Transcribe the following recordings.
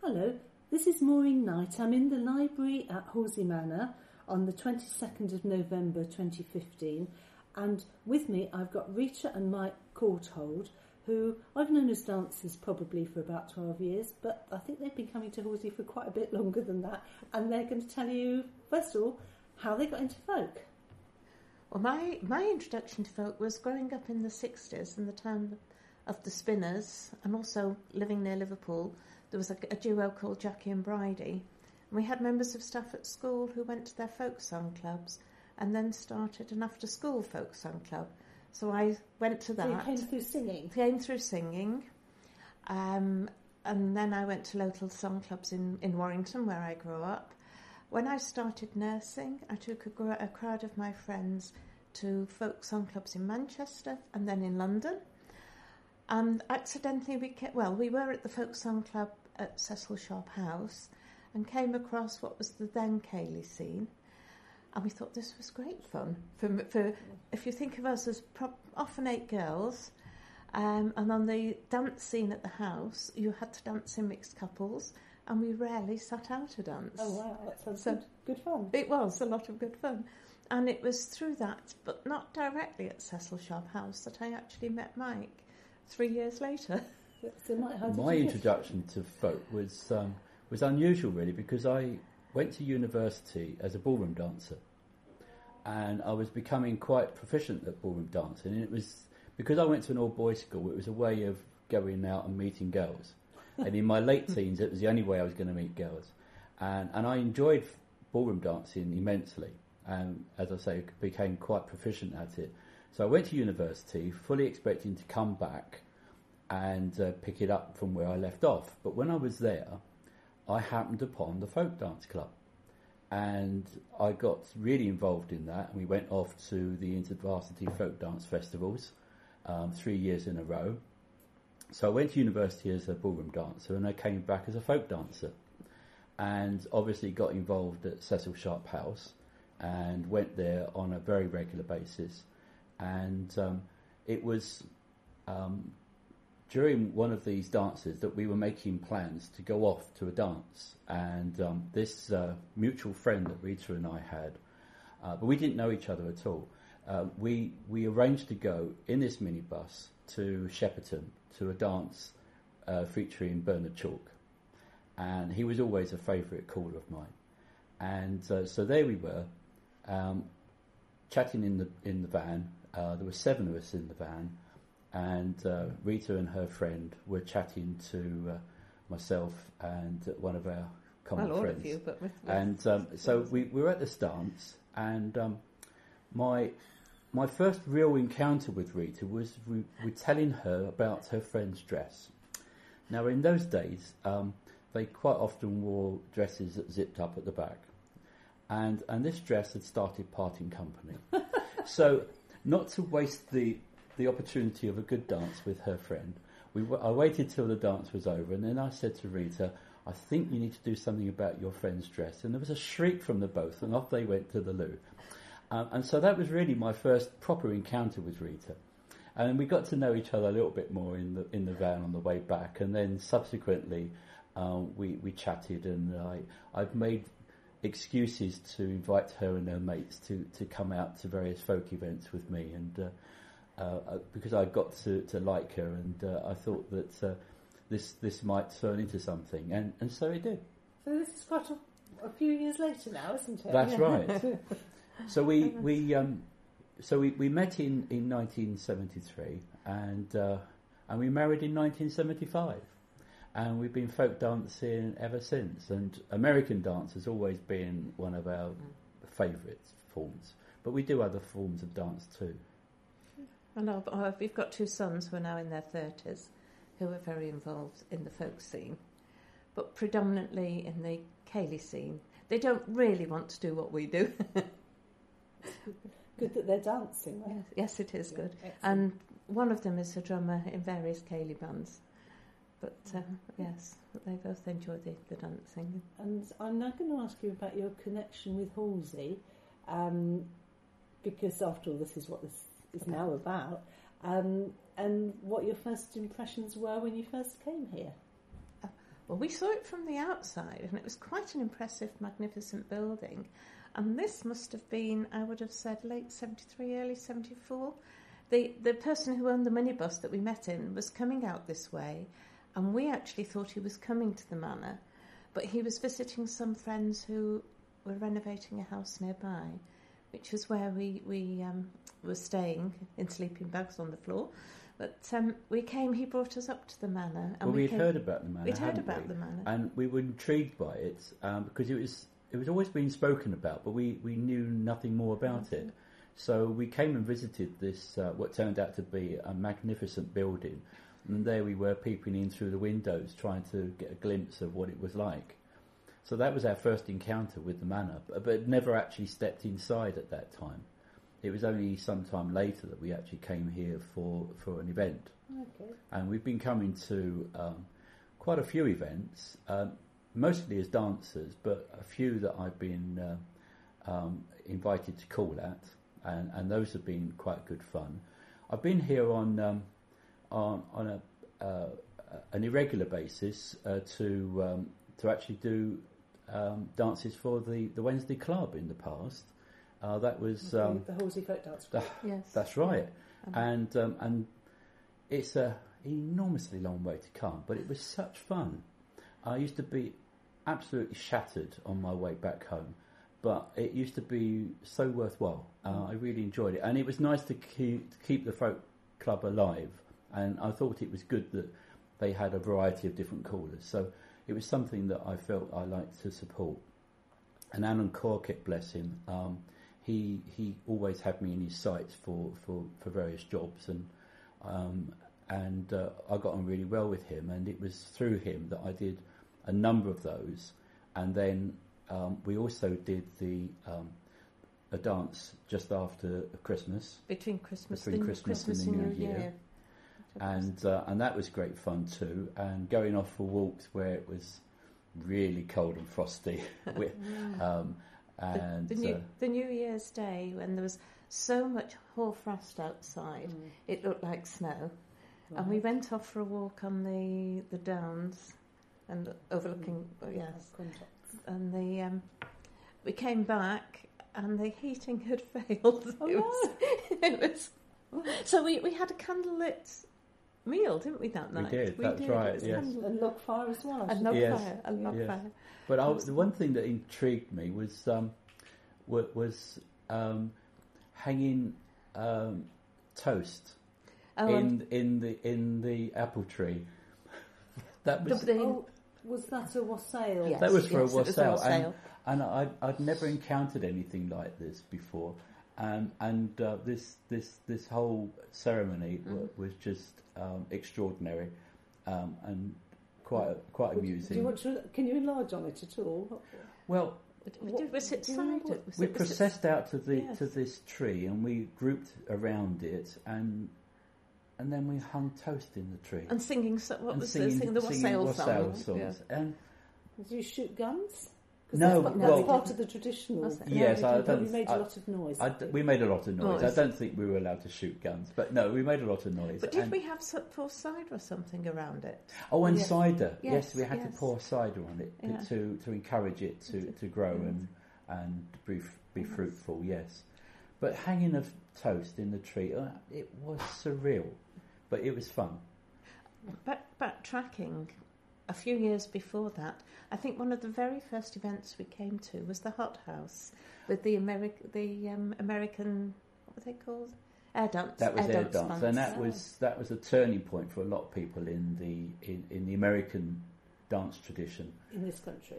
Hello, this is Maureen Knight. I'm in the library at Horsey Manor on the 22nd of November 2015, and with me I've got Rita and Mike Courthold, who I've known as dancers probably for about 12 years, but I think they've been coming to Horsey for quite a bit longer than that, and they're going to tell you, first of all, how they got into folk. Well, my introduction to folk was growing up in the 60s in the town of the Spinners, and also living near Liverpool. There was a duo called Jackie and Bridie, and we had members of staff at school who went to their folk song clubs and then started an after-school folk song club. So I went to that. So you came through singing? Came through singing. And then I went to local song clubs in Warrington, where I grew up. When I started nursing, I took a crowd of my friends to folk song clubs in Manchester and then in London. And accidentally we were at the folk song club at Cecil Sharp House and came across what was the then Cayley scene. And we thought this was great fun. For if you think of us as often 8 girls, and on the dance scene at the house, you had to dance in mixed couples, and we rarely sat out a dance. Oh wow, that sounds good fun. It was a lot of good fun. And it was through that, but not directly at Cecil Sharp House, that I actually met Mike 3 years later. So Mike, my introduction to folk was unusual, really, because I went to university as a ballroom dancer, and I was becoming quite proficient at ballroom dancing. And it was because I went to an all-boys school. It was a way of going out and meeting girls. And in my late teens, it was the only way I was going to meet girls. And I enjoyed ballroom dancing immensely. And as I say, became quite proficient at it. So I went to university, fully expecting to come back and pick it up from where I left off. But when I was there, I happened upon the folk dance club. And I got really involved in that. And we went off to the InterVarsity Folk Dance Festivals 3 years in a row. So I went to university as a ballroom dancer, and I came back as a folk dancer. And obviously got involved at Cecil Sharp House and went there on a very regular basis. And it was during one of these dances that we were making plans to go off to a dance. And this mutual friend that Rita and I had, but we didn't know each other at all, we arranged to go in this minibus to Shepperton to a dance featuring Bernard Chalk. And he was always a favourite caller of mine. And so there we were, chatting in the van. There were 7 of us in the van, and Rita and her friend were chatting to myself and one of our common friends. All of you, but with and so we were at this dance, and my first real encounter with Rita was with telling her about her friend's dress. Now, in those days, they quite often wore dresses that zipped up at the back, and this dress had started parting company. So, not to waste the opportunity of a good dance with her friend, I waited till the dance was over, and then I said to Rita, I think you need to do something about your friend's dress. And there was a shriek from the both, and off they went to the loo. And so that was really my first proper encounter with Rita. And we got to know each other a little bit more in the van on the way back. And then subsequently, we chatted, and I've made excuses to invite her and her mates to come out to various folk events with me. And because I got to like her, and I thought that this might turn into something. And so it did. So this is quite a few years later now, isn't it? That's right. So we met in 1973, and we married in 1975, and we've been folk dancing ever since. And American dance has always been one of our favourite forms, but we do other forms of dance too. And we've got 2 sons who are now in their 30s, who are very involved in the folk scene, but predominantly in the Cayley scene. They don't really want to do what we do. Good that they're dancing, right? Yes, it is good. Excellent. And one of them is a drummer in various Cayley bands. But yes, they both enjoy the dancing. And I'm now going to ask you about your connection with Halsey, because after all, this is what this is now about, and what your first impressions were when you first came here. Well, we saw it from the outside, and it was quite an impressive, magnificent building. And this must have been, I would have said, late 73, early 74. The person who owned the minibus that we met in was coming out this way, and we actually thought he was coming to the manor, but he was visiting some friends who were renovating a house nearby, which was where we were staying in sleeping bags on the floor. But we came, he brought us up to the manor. And we'd heard about the manor. We'd heard about the manor. And we were intrigued by it because it was always being spoken about, but we knew nothing more about it. So we came and visited this, what turned out to be a magnificent building. And there we were peeping in through the windows, trying to get a glimpse of what it was like. So that was our first encounter with the manor, but never actually stepped inside at that time. It was only some time later that we actually came here for an event. Okay. And we've been coming to quite a few events, mostly as dancers, but a few that I've been invited to call at, and those have been quite good fun. I've been here on an irregular basis to actually do dances for the Wednesday Club in the past. That was the Halsey Folk Dance Club. Yes. That's right, and it's a enormously long way to come, but it was such fun. I used to be absolutely shattered on my way back home, but it used to be so worthwhile. I really enjoyed it, and it was nice to keep the folk club alive. And I thought it was good that they had a variety of different callers. So it was something that I felt I liked to support. And Alan Corkett, bless him, he always had me in his sights for various jobs, and I got on really well with him. And it was through him that I did a number of those. And then we also did a dance just after Christmas. Between Christmas and the New Year. And that was great fun too. And going off for walks where it was really cold and frosty. The New Year's Day, when there was so much hoarfrost outside, it looked like snow. Right. And we went off for a walk on the downs and overlooking, and we came back and the heating had failed. It was so we had a candlelit meal, didn't we, that night? We did, that's right, yes. And log fire as well. And log fire. But the one thing that intrigued me was hanging toast in the apple tree. That was... was that a wassail? Yes, that was for a wassail. And I'd never encountered anything like this before. And this whole ceremony was just extraordinary and quite amusing. Can you enlarge on it at all? Well, was it cider? We processed out to this tree, and we grouped around it, and then we hung toast in the tree and singing the wassail songs. Yeah. And did you shoot guns? No, that's part of the traditional. Yes, we made a lot of noise. We made a lot of noise. I don't think we were allowed to shoot guns, but no, we made a lot of noise. But did we have pour cider or something around it? Oh, and cider. Yes, we had to pour cider on it to encourage it to grow and be fruitful. Yes, but hanging of toast in the tree, it was surreal, but it was fun. Backtracking. A few years before that, I think one of the very first events we came to was the Hot House with the American, what were they called? Air dance. That was air dance, and that was a turning point for a lot of people in the American dance tradition in this country.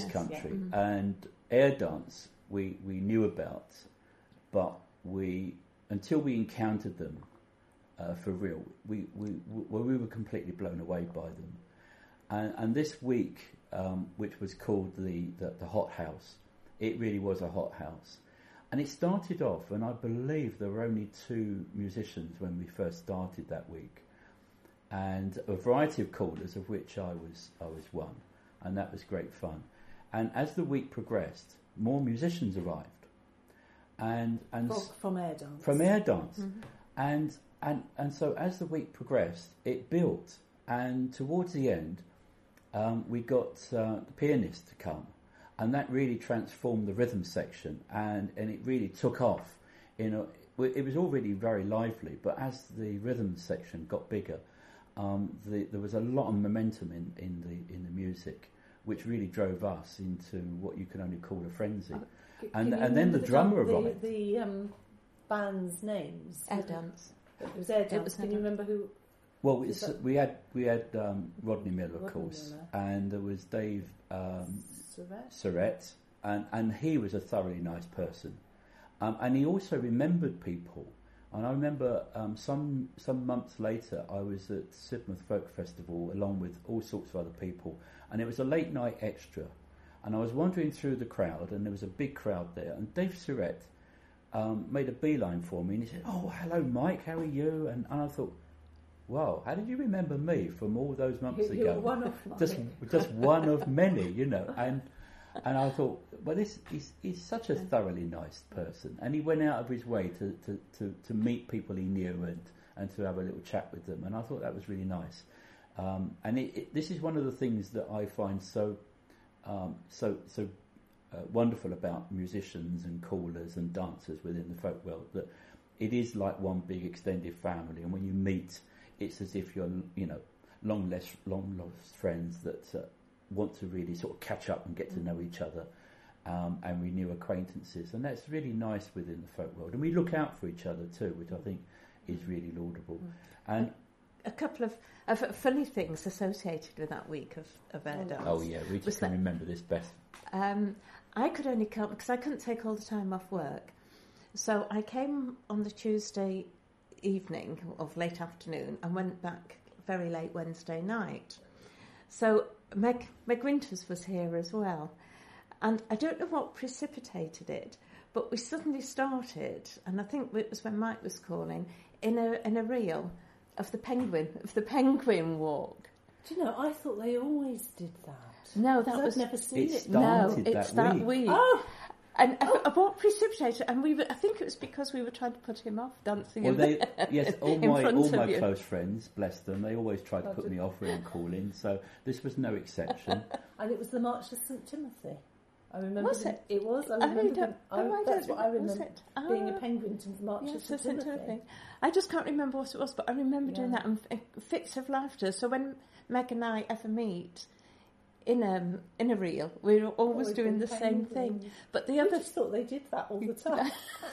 And air dance we knew about, but until we encountered them for real, we were completely blown away by them. And this week, which was called the Hot House, it really was a hot house. And it started off, and I believe there were only 2 musicians when we first started that week, and a variety of callers, of which I was one, and that was great fun. And as the week progressed, more musicians arrived, and from air dance. From air dance, and so as the week progressed, it built, and towards the end. we got the pianist to come, and that really transformed the rhythm section, and it really took off. It was already very lively, but as the rhythm section got bigger, there was a lot of momentum in the music, which really drove us into what you can only call a frenzy. And then the drummer arrived. The band's names. Air Dance. It was Air Dance. Can you remember who? Well, we had Rodney Miller, of course, and there was Dave Surrett, and he was a thoroughly nice person, and he also remembered people. And I remember some months later, I was at Sidmouth Folk Festival along with all sorts of other people, and it was a late night extra, and I was wandering through the crowd, and there was a big crowd there, and Dave Surrett made a beeline for me, and he said, "Oh, hello, Mike, how are you?" And I thought, wow, how did you remember me from all those months ago? You're one of just one of many, and I thought, well, he's such a thoroughly nice person, and he went out of his way to meet people he knew and to have a little chat with them, and I thought that was really nice. And this is one of the things that I find so wonderful about musicians and callers and dancers within the folk world, that it is like one big extended family, and when you meet, it's as if you're, long lost friends that want to really sort of catch up and get to know each other and renew acquaintances, and that's really nice within the folk world. And we look out for each other too, which I think is really laudable. And a couple of funny things associated with that week of Air Dance. Oh yeah, we just can remember this best. I could only come because I couldn't take all the time off work, so I came on the Tuesday evening of late afternoon and went back very late Wednesday night. So Meg Winters was here as well, and I don't know what precipitated it, but we suddenly started, and I think it was when Mike was calling, in a reel of the penguin walk. Do you know, I thought they always did that. No, that was... I've never seen it. No, it's that week. Oh! And what precipitated? And I think it was because we were trying to put him off dancing. Well, yes, all my you. close friends, bless them, they always tried to put me off when calling. So this was no exception. And it was the March of St Timothy. I remember. Was it? It was. I remember. That's what I remember. Being a penguin to the March of St Timothy. I just can't remember what it was, but I remember doing that and fits of laughter. So when Meg and I ever meet in a reel, we're always doing the same thing. But the other, I just thought they did that all the time.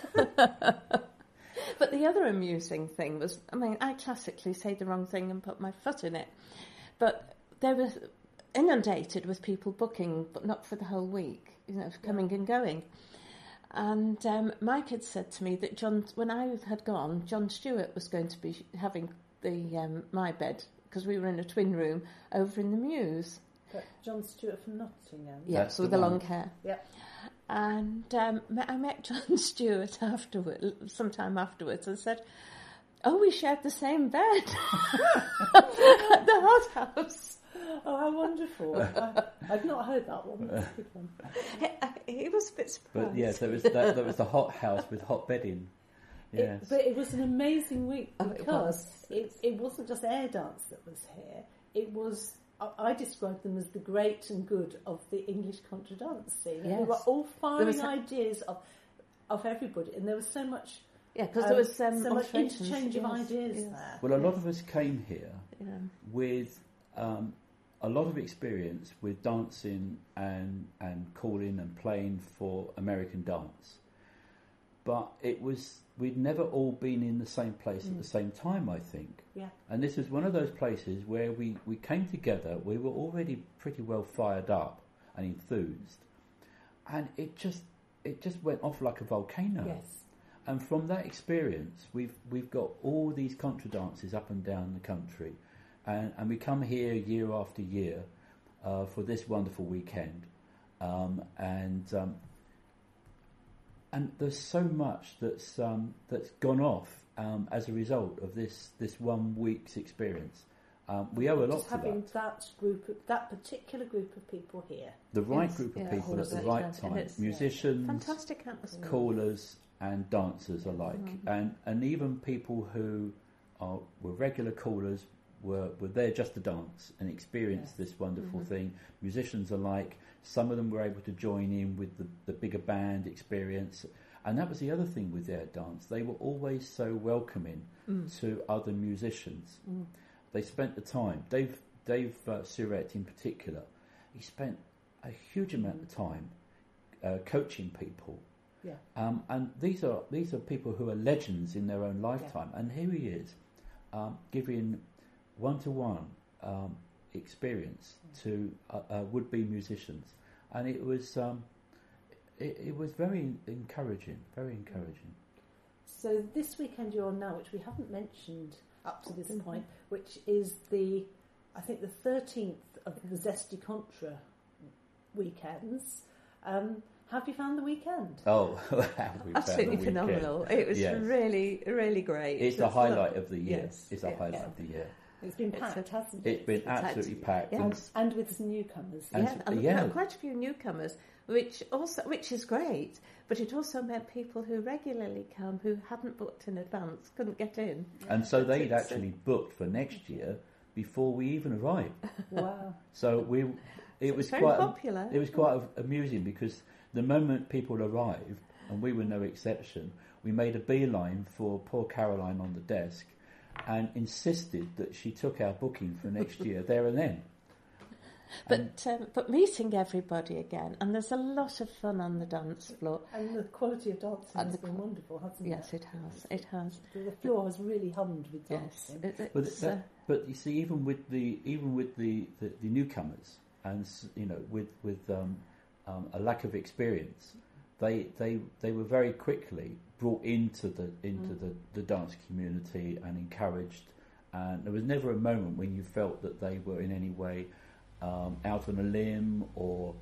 But the other amusing thing was, I classically say the wrong thing and put my foot in it, but they were inundated with people booking, but not for the whole week, coming and going. And Mike had said to me that when I had gone, John Stewart was going to be having the my bed, because we were in a twin room over in the Mews. But John Stewart from Nottingham. Yes, with the long hair. Yeah. And I met John Stewart sometime afterwards, and said, "Oh, we shared the same bed at the Hot House." Oh, how wonderful. I've not heard that one. That's a good one. He was a bit surprised. But yes, there was the hot house with hot bedding. Yes. But it was an amazing week because it wasn't just Air Dance that was here. It was, I described them as the great and good of the English contra dance scene. Yes. They were all firing ideas of everybody, and there was so much... Yeah, because there was so much interchange of ideas there. Well, a lot of us came here with... a lot of experience with dancing and calling and playing for American dance, but we'd never all been in the same place at the same time, I think. Yeah. And this was one of those places where we came together. We were already pretty well fired up and enthused, and it just went off like a volcano. Yes. And from that experience, we've got all these contra dances up and down the country. And we come here year after year for this wonderful weekend, and there's so much that's gone off as a result of this 1 week's experience. We owe a lot to that. Having that particular group of people here, the right group of people at the right time, musicians, fantastic atmosphere, callers and dancers alike, and even people who were regular callers were there just to dance and experience this wonderful thing. Musicians alike, some of them were able to join in with the bigger band experience. And that was the other thing with their dance. They were always so welcoming to other musicians. They spent the time. Dave Surette in particular, he spent a huge amount of time coaching people. Yeah. And these are people who are legends in their own lifetime. And here he is, giving one-to-one experience to would-be musicians. And it was very encouraging, very encouraging. So this weekend you're on now, which we haven't mentioned up to this point, which is I think the 13th of the Zesty Contra weekends. Have you found the weekend? Oh, absolutely phenomenal! It was really, really great. It's the highlight of the year. Yes. It's the highlight of the year. It's been packed, hasn't it? It's been absolutely packed. Yes. And with some newcomers. And quite a few newcomers, which is great. But it also meant people who regularly come who hadn't booked in advance couldn't get in. And so they'd actually booked for next year before we even arrived. Wow! So it was very quite popular. It was quite amusing because the moment people arrived, and we were no exception, we made a beeline for poor Caroline on the desk and insisted that she took our booking for next year there and then. But meeting everybody again, and there's a lot of fun on the dance floor. And the quality of dancing has been wonderful, hasn't it? Yes, it has. It has. The floor has really hummed with dancing. Yes, but you see, even with the newcomers, and with a lack of experience, they were very quickly brought into the dance community and encouraged. And there was never a moment when you felt that they were in any way out on a limb or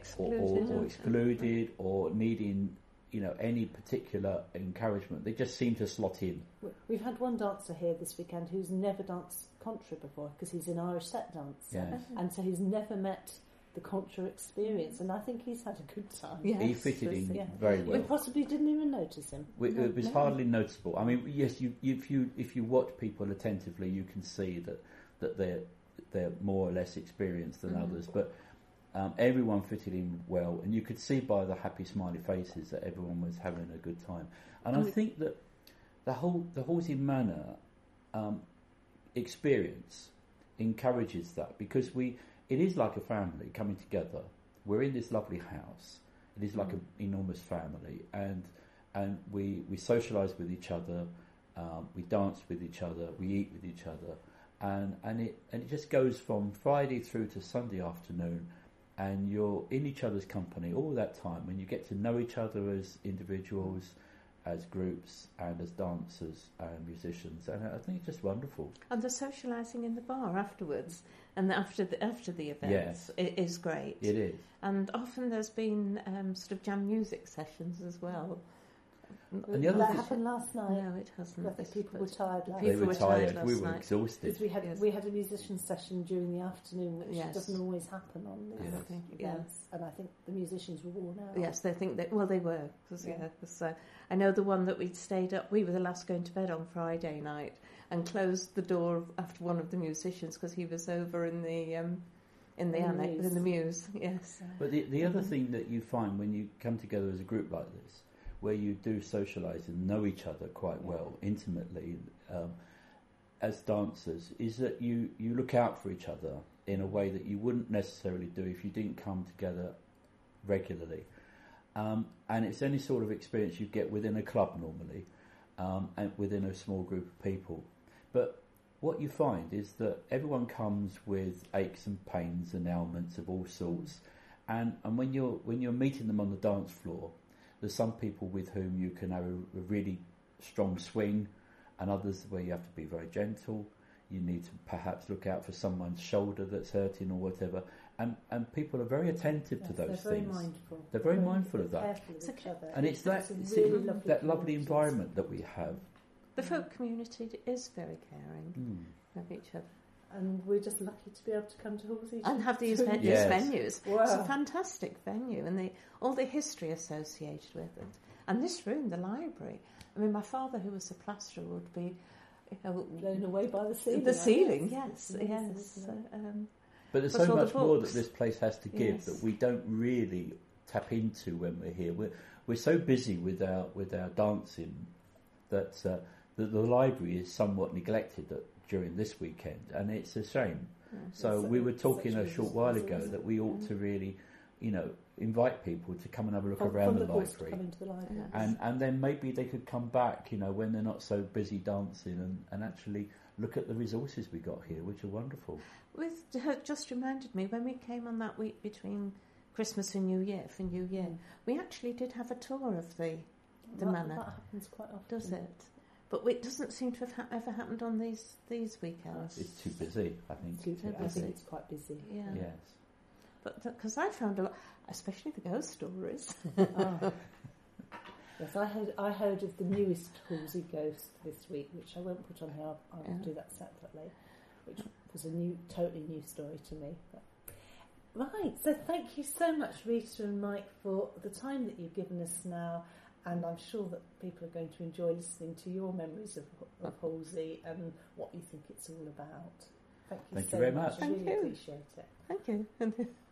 excluded or needing any particular encouragement. They just seemed to slot in. We've had one dancer here this weekend who's never danced contra before because he's an Irish set dancer, and so he's never met the contra experience, and I think he's had a good time. Yes. He fitted in very well. We possibly didn't even notice him. It was hardly noticeable. I mean, yes, if you watch people attentively, you can see that they're more or less experienced than others, but everyone fitted in well, and you could see by the happy smiley faces that everyone was having a good time. And I think that the Halsey Manor experience encourages that, because it is like a family coming together. We're in this lovely house. It is like an enormous family, and we socialise with each other, we dance with each other, we eat with each other, and it just goes from Friday through to Sunday afternoon, and you're in each other's company all that time, when you get to know each other as individuals, as groups, and as dancers and musicians, and I think it's just wonderful. And the socialising in the bar afterwards, and after the events, it is great. It is. And often there's been sort of jam music sessions as well. And the other that happened last night. No, it hasn't. I think people were tired last They night. were tired. We were exhausted. Because we had a musician session during the afternoon, which doesn't always happen on these events. And I think the musicians were worn out. Yes, they think that. Well, they were. I know the one that we'd stayed up. We were the last going to bed on Friday night and closed the door after one of the musicians because he was over in the annex, in the Muse. Yes. But the other thing that you find when you come together as a group like this, where you do socialise and know each other quite well, intimately, as dancers, is that you look out for each other in a way that you wouldn't necessarily do if you didn't come together regularly. And it's any sort of experience you get within a club normally, and within a small group of people. But what you find is that everyone comes with aches and pains and ailments of all sorts, and when you're meeting them on the dance floor, there's some people with whom you can have a really strong swing, and others where you have to be very gentle. You need to perhaps look out for someone's shoulder that's hurting or whatever. And people are very attentive to those they're things. Very mindful. They're very mindful of that. Careful of each other. And it's that lovely environment that we have. The folk community is very caring of each other. And we're just lucky to be able to come to Halsey. And have these venues. Wow. It's a fantastic venue, and all the history associated with it. And this room, the library. I mean, my father, who was a plasterer, would be blown away by the ceiling. The ceiling, Yes. yes. But there's Plus so all the much more that books. this place has to give Yes. that we don't really tap into when we're here. We're so busy with our dancing that the library is somewhat neglected during this weekend, and it's a shame. So we were talking a short while ago that we ought to really, invite people to come and have a look around the library. Come into the library. And then maybe they could come back, when they're not so busy dancing and actually look at the resources we got here, which are wonderful. Just reminded me, when we came on that week between Christmas and New Year, for New Year, we actually did have a tour of the manor. That happens quite often. Does it? But it doesn't seem to have ever happened on these weekends. It's too busy, I think. I think it's quite busy. Yeah. Yes. But because I found a lot, especially the ghost stories. Oh. Yes, I heard of the newest Halsey ghost this week, which I won't put on here. I'll do that separately, which was a totally new story to me. But. Right, so thank you so much, Rita and Mike, for the time that you've given us now, and I'm sure that people are going to enjoy listening to your memories of Halsey and what you think it's all about. Thank you Thank so you very much. I really Thank you. appreciate it. Thank you.